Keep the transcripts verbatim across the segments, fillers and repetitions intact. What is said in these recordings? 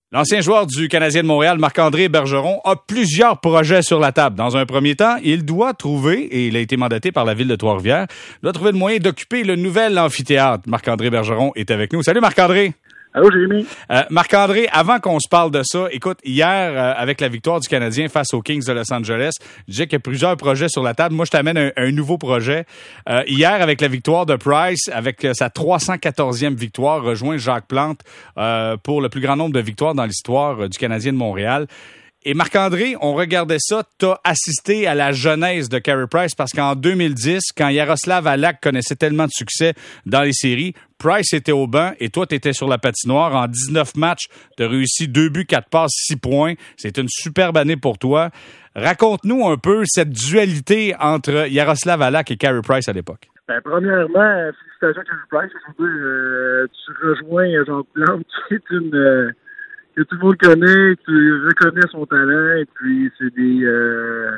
L'ancien joueur du Canadien de Montréal, Marc-André Bergeron, a plusieurs projets sur la table. Dans un premier temps, il doit trouver, et il a été mandaté par la ville de Trois-Rivières, doit trouver le moyen d'occuper le nouvel amphithéâtre. Marc-André Bergeron est avec nous. Salut Marc-André! Allô, Jérémy. Euh, Marc-André, avant qu'on se parle de ça, écoute, hier, euh, avec la victoire du Canadien face aux Kings de Los Angeles, je disais qu'il y a plusieurs projets sur la table. Moi, je t'amène un, un nouveau projet. Euh, hier, avec la victoire de Price, avec euh, sa trois cent quatorzième victoire, rejoint Jacques Plante euh, pour le plus grand nombre de victoires dans l'histoire euh, du Canadien de Montréal. Et Marc-André, on regardait ça, t'as assisté à la genèse de Carey Price parce qu'en deux mille dix, quand Yaroslav Halak connaissait tellement de succès dans les séries, Price était au banc et toi, t'étais sur la patinoire. En dix-neuf matchs, t'as réussi deux buts, quatre passes, six points. C'est une superbe année pour toi. Raconte-nous un peu cette dualité entre Yaroslav Halak et Carey Price à l'époque. Ben, premièrement, félicitations à Carey Price. Aujourd'hui, euh, tu rejoins Jean Plante, qui est une... Euh, que tout le monde connaît, tu reconnais son talent, et puis c'est des... Euh,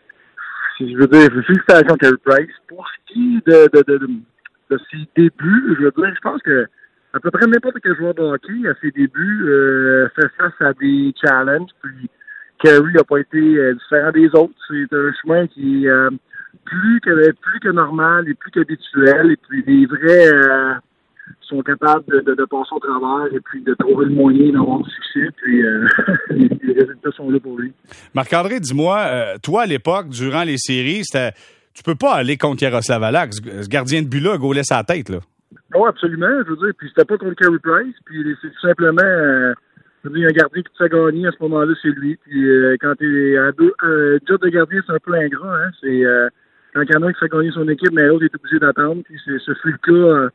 je veux dire, félicitations à Carey Price. Pour ce qui est de, de, de, de, de ses débuts, je veux dire, je pense que à peu près n'importe quel joueur de hockey, à ses débuts, euh, fait face à des challenges, puis Carey n'a pas été euh, différent des autres. C'est un chemin qui est euh, plus que plus que normal et plus qu'habituel, et puis des vrais... Euh, sont capables de, de, de passer au travers et puis de trouver le moyen d'avoir du succès. Puis euh, les, les résultats sont là pour lui. Marc-André, dis-moi, euh, toi, à l'époque, durant les séries, c'était, tu peux pas aller contre Yaroslav Halak. Ce, ce gardien de but-là gaulait sa tête, là. Non, absolument. Je veux dire, puis c'était pas contre Carey Price. Puis c'est tout simplement... Euh, je veux dire, un gardien qui te fait gagner à ce moment-là, c'est lui. Puis euh, quand t'es à deux... Euh, job de gardien, c'est un peu ingrat. Hein? C'est... Euh, quand il y en a un qui fait gagner son équipe, mais l'autre est obligé d'attendre. Puis c'est, ce fut le cas... Euh,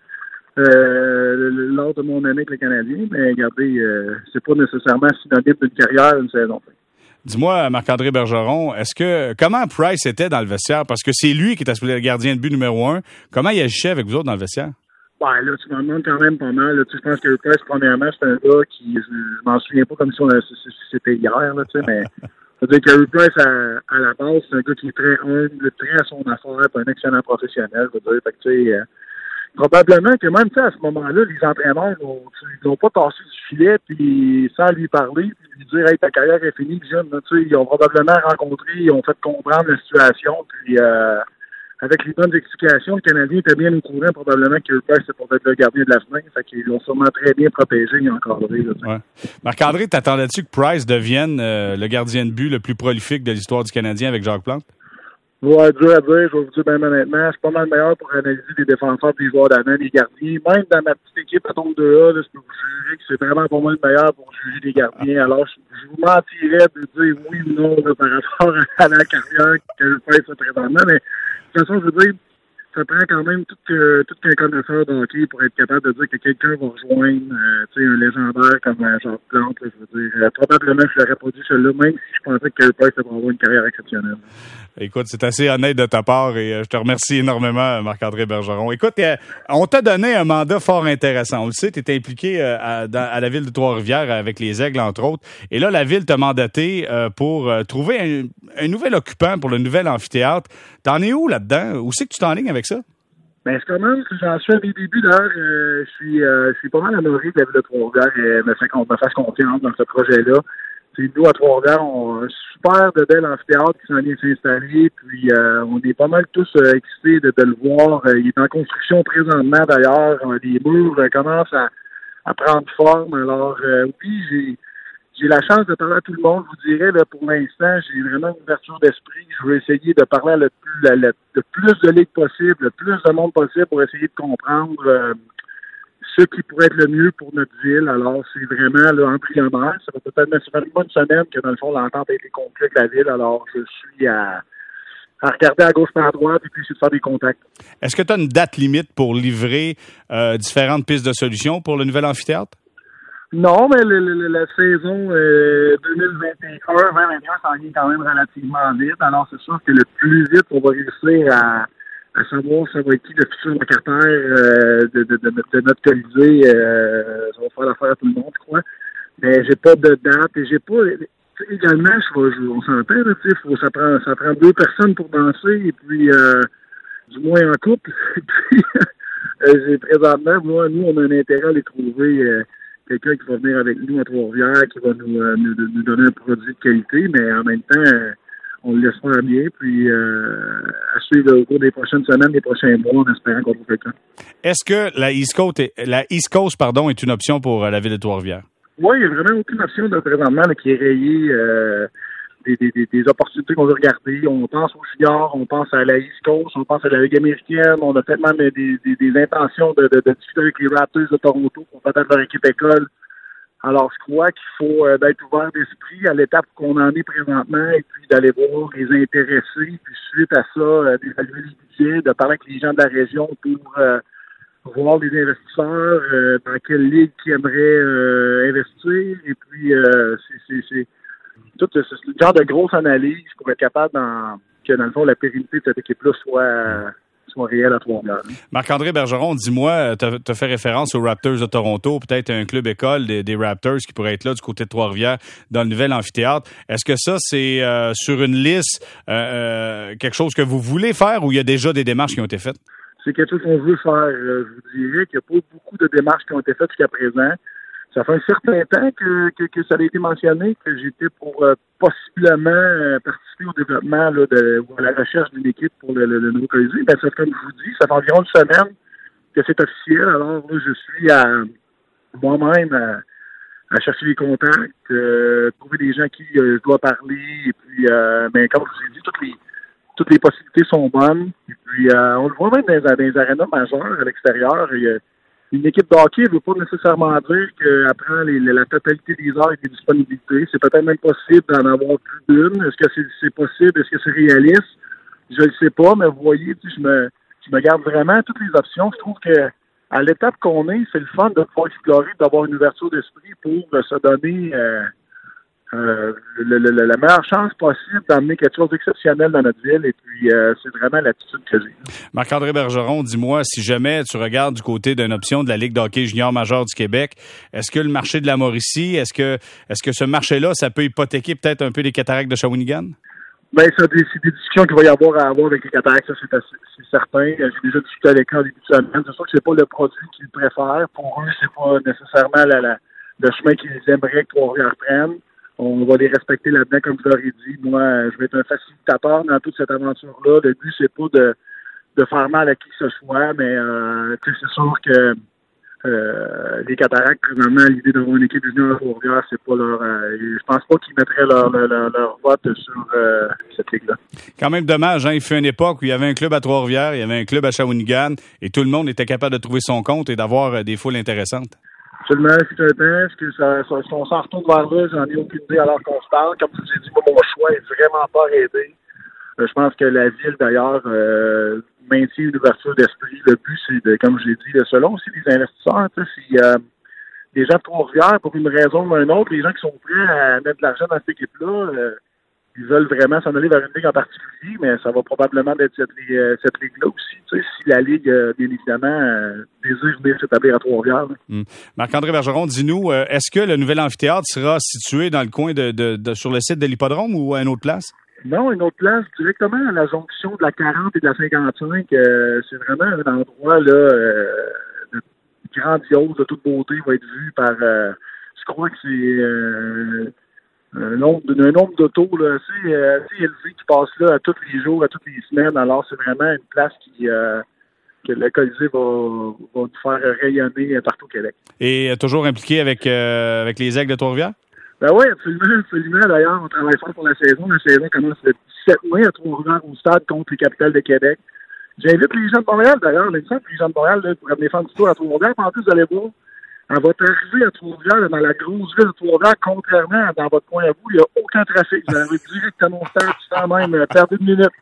Euh, lors de mon année avec le Canadien, mais regardez, euh, c'est pas nécessairement synonyme d'une carrière, une saison. Dis-moi, Marc-André Bergeron, est-ce que comment Price était dans le vestiaire? Parce que c'est lui qui était le gardien de but numéro un. Comment il agissait avec vous autres dans le vestiaire? Ouais, là, tu m'en demandes quand même pas mal. Là. Tu sais, je pense que Price, premièrement, c'est un gars qui, je, je m'en souviens pas comme si, on a, si, si c'était hier, là, tu sais, mais je veux dire, Carey Price, à, à la base, c'est un gars qui est très humble, très à son affaire, un excellent professionnel, je veux dire, fait que, tu sais, euh, probablement que même à ce moment-là, les entraîneurs ils n'ont pas tassé du filet puis sans lui parler, puis lui dire hey, ta carrière est finie, jeune, là, ils ont probablement rencontré, ils ont fait comprendre la situation, puis euh, avec les bonnes explications, le Canadien était bien au courant probablement que le Price c'est pour être le gardien de la semaine, fait qu'ils l'ont sûrement très bien protégé et encadré. Là, ouais. Marc-André, t'attendais-tu que Price devienne euh, le gardien de but le plus prolifique de l'histoire du Canadien avec Jacques Plante? Ouais, dur à dire, je vais vous dire bien honnêtement, je suis pas mal meilleur pour analyser les défenseurs des joueurs d'année, les gardiens. Même dans ma petite équipe à tombe deux A, là, je peux vous jurer que c'est vraiment pour moi le meilleur pour juger les gardiens. Alors, je, je vous mentirais de dire oui ou non là, par rapport à la carrière que je fais ça présentement, mais de toute façon, je veux dire, ça prend quand même tout, que, tout qu'un connaisseur de hockey pour être capable de dire que quelqu'un va rejoindre euh, tu sais, un légendaire comme euh, Jacques Plante. Là, je veux dire, euh, probablement je l'aurais pas dit celui-là, même si je pensais que Carey Price allait avoir une carrière exceptionnelle. Écoute, c'est assez honnête de ta part et euh, je te remercie énormément, Marc-André Bergeron. Écoute, euh, on t'a donné un mandat fort intéressant. On le sait, tu étais impliqué euh, à, dans, à la ville de Trois-Rivières avec les Aigles, entre autres. Et là, la ville t'a mandaté euh, pour euh, trouver un, un nouvel occupant pour le nouvel amphithéâtre. T'en es où là-dedans? Où c'est que tu t'enlignes avec ça? Ben, je commence, j'en suis à mes débuts d'ailleurs. Euh, je suis euh, je suis pas mal honoré que la ville de Trois-Rivières euh, me, fait, me fasse confiance dans ce projet-là. C'est nous, à Trois-Rivières, on a un super de bel amphithéâtre qui s'en vient s'installer, puis euh, on est pas mal tous euh, excités de, de le voir. Euh, il est en construction présentement, d'ailleurs. Euh, les murs euh, commencent à, à prendre forme. Alors, euh, oui, j'ai j'ai la chance de parler à tout le monde. Je vous dirais, là, pour l'instant, j'ai vraiment une ouverture d'esprit. Je veux essayer de parler à le plus, la, la, le plus de ligues possible, le plus de monde possible pour essayer de comprendre euh, ce qui pourrait être le mieux pour notre ville. Alors, c'est vraiment là, embryonnaire. Ça va peut-être ça fait une bonne semaine que, dans le fond, l'entente a été conclue avec la ville. Alors, je suis à, à regarder à gauche et à droite et puis essayer de faire des contacts. Est-ce que tu as une date limite pour livrer euh, différentes pistes de solutions pour le nouvel amphithéâtre? Non, mais le, le, la saison euh, deux mille vingt et un vingt vingt et un s'en vient quand même relativement vite. Alors, c'est sûr que le plus vite on va réussir à, à savoir ça va être qui le futur locataire euh, de, de, de, de notre Colisée. Euh, ça va faire l'affaire à tout le monde, je crois. Mais j'ai pas de date et j'ai pas... Également, je vais, je, on s'entend, là, tu sais, faut, ça prend ça prend deux personnes pour danser et puis euh, du moins en couple. Et puis, euh, j'ai présentement, moi, nous, on a un intérêt à les trouver... Euh, quelqu'un qui va venir avec nous à Trois-Rivières, qui va nous, euh, nous, nous donner un produit de qualité, mais en même temps, euh, on le laisse faire bien, puis euh, à suivre au cours des prochaines semaines, des prochains mois, en espérant qu'on trouve quelqu'un. Est-ce que la East Coast est, la East Coast, pardon, est une option pour euh, la ville de Trois-Rivières? Oui, il n'y a vraiment aucune option de présentement là, qui est rayée euh, des, des, des, des opportunités qu'on veut regarder. On pense aux juniors, on pense à la East Coast, on pense à la Ligue américaine, on a peut-être même des, des, des intentions de, de, de discuter avec les Raptors de Toronto pour peut-être leur équipe école. Alors, je crois qu'il faut euh, d'être ouvert d'esprit à l'étape qu'on en est présentement et puis d'aller voir les intéressés, puis suite à ça, euh, d'évaluer les budgets, de parler avec les gens de la région pour euh, voir les investisseurs, euh, dans quelle ligue qui aimeraient euh, investir. Et puis, euh, c'est, c'est, c'est tout ce, ce genre de grosse analyse pour être capable d'en, que, dans le fond, la pérennité de cette équipe-là soit... soit réel à Trois-Rivières. Marc-André Bergeron, dis-moi, tu as fait référence aux Raptors de Toronto, peut-être un club école des, des Raptors qui pourrait être là du côté de Trois-Rivières dans le nouvel amphithéâtre. Est-ce que ça, c'est euh, sur une liste euh, euh, quelque chose que vous voulez faire ou il y a déjà des démarches qui ont été faites? C'est quelque chose qu'on veut faire. Euh, je vous dirais qu'il n'y a pas beaucoup de démarches qui ont été faites jusqu'à présent. Ça fait un certain temps que, que, que ça a été mentionné, que j'étais pour euh, possiblement euh, participer au développement là, de, ou à la recherche d'une équipe pour le, le, le nouveau Colisée. Ben, ça, comme je vous dis, ça fait environ une semaine que c'est officiel. Alors là, je suis à moi-même à, à chercher les contacts, euh, trouver des gens qui euh, je dois parler. Et puis, euh, ben, comme je vous ai dit, toutes les toutes les possibilités sont bonnes. Et puis, euh, on le voit même dans, dans les arénas majeurs à l'extérieur. Et, euh, une équipe de hockey ne veut pas nécessairement dire qu'elle prend les, la totalité des heures et des disponibilités. C'est peut-être même possible d'en avoir plus d'une. Est-ce que c'est, c'est possible? Est-ce que c'est réaliste? Je ne sais pas, mais vous voyez, je me, je me garde vraiment toutes les options. Je trouve que à l'étape qu'on est, c'est le fun de pouvoir explorer, d'avoir une ouverture d'esprit pour euh, se donner euh, euh, le, le, le, la meilleure chance possible d'amener quelque chose d'exceptionnel dans notre ville. Et puis, euh, c'est vraiment l'attitude que j'ai. Marc-André Bergeron, dis-moi, si jamais tu regardes du côté d'une option de la Ligue de hockey junior majeur du Québec, est-ce que le marché de la Mauricie, est-ce que est-ce que ce marché-là, ça peut hypothéquer peut-être un peu les Cataractes de Shawinigan? Bien, ça, c'est des discussions qu'il va y avoir à avoir avec les Cataractes, ça, c'est, assez, c'est certain. J'ai déjà discuté avec eux en début de semaine. C'est sûr que c'est pas le produit qu'ils préfèrent. Pour eux, c'est pas nécessairement la, la, le chemin qu'ils aimeraient que Trois-Rivières prenne. On va les respecter là-dedans, comme je leur ai dit. Moi, je vais être un facilitateur dans toute cette aventure-là. Le but, c'est pas de, de faire mal à qui que ce soit, mais euh, c'est sûr que euh, les Cataractes, présentement, l'idée d'avoir une équipe junior à Trois-Rivières, c'est pas leur... Euh, je pense pas qu'ils mettraient leur, leur, leur vote sur euh, cette ligue-là. Quand même dommage, hein? Il fut une époque où il y avait un club à Trois-Rivières, il y avait un club à Shawinigan, et tout le monde était capable de trouver son compte et d'avoir euh, des foules intéressantes. Absolument, c'est un temps. Est-ce que ça, ça, si on s'en retourne vers là, j'en ai aucune idée alors qu'on se parle. Comme je vous ai dit, moi, mon choix est vraiment pas arrêté. Euh, je pense que la ville, d'ailleurs, euh, maintient une ouverture d'esprit. Le but, c'est de, comme je l'ai dit, selon aussi les investisseurs, si euh, les gens de Trois-Rivières, pour une raison ou une autre, les gens qui sont prêts à mettre de l'argent dans cette équipe-là, euh, ils veulent vraiment s'en aller vers une ligue en particulier, mais ça va probablement être cette, euh, cette ligue-là aussi. Tu sais, si la ligue, euh, bien évidemment, euh, désire venir s'établir à Trois-Rivières. Mmh. Marc-André Bergeron, dis-nous, euh, est-ce que le nouvel amphithéâtre sera situé dans le coin de, de, de sur le site de l'hippodrome ou à une autre place? Non, une autre place, directement à la jonction de la quarante et de la cinquante-cinq. Euh, c'est vraiment un endroit là euh, de grandiose, de toute beauté, va être vu par, euh, je crois que c'est euh, un nombre, un nombre d'autos là, assez, assez élevé qui passe là à tous les jours, à toutes les semaines. Alors, c'est vraiment une place qui euh, que le Colisée va, va nous faire rayonner partout au Québec. Et toujours impliqué avec, euh, avec les Aigles de Trois-Rivières? Ben oui, absolument, absolument. D'ailleurs, on travaille fort pour la saison. La saison commence le dix-sept mai à Trois-Rivières au stade contre les Capitales de Québec. J'invite les gens de Montréal, d'ailleurs, les gens de Montréal là, pour venir faire un petit tour à Trois-Rivières. En plus, vous allez voir, on va arriver à Trois-Rivières, dans la grosse ville de Trois-Rivières, contrairement à dans votre coin à vous, il n'y a aucun trafic. Vous arrivez directement au stade, sans même euh, perdre une minute.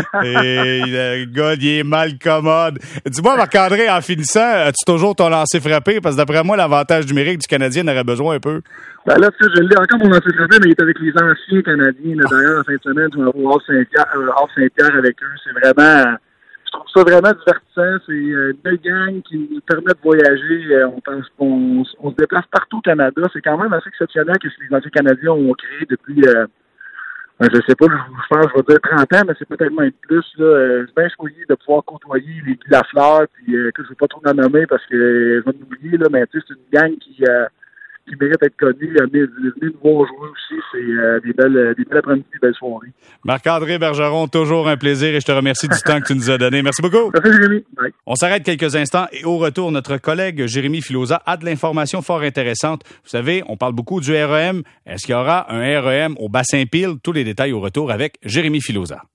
Et le gars, il est mal commode. Dis-moi, Marc-André, en finissant, as-tu toujours ton lancer frappé? Parce que d'après moi, l'avantage numérique du Canadien en aurait besoin un peu. Ben là, tu sais, je l'ai encore mon lancer frappé, mais il est avec les anciens Canadiens. Là, d'ailleurs, en fin de semaine, je vais avoir Hors Saint-Pierre, euh, Hors Saint-Pierre avec eux. C'est vraiment... Je trouve ça vraiment divertissant. C'est une belle gang qui nous permet de voyager. On pense qu'on on se déplace partout au Canada. C'est quand même assez exceptionnel que les anciens Canadiens ont créé depuis, euh, je sais pas, je pense, je vais dire trente ans, mais c'est peut-être même plus. Là. C'est bien choyé de pouvoir côtoyer les Lafleur, puis euh, que je ne vais pas trop en nommer parce que je vais m'oublier, là, mais tu sais, c'est une gang qui, euh, qui méritent d'être connus. Venez, venez nous voir jouer aussi. C'est euh, des belles, des belles après-midi, des belles soirées. Marc-André Bergeron, toujours un plaisir et je te remercie du temps que tu nous as donné. Merci beaucoup. Merci, Jérémy. Bye. On s'arrête quelques instants et au retour, notre collègue Jérémy Filosa a de l'information fort intéressante. Vous savez, on parle beaucoup du R E M. Est-ce qu'il y aura un R E M au bassin Peel? Tous les détails au retour avec Jérémy Filosa.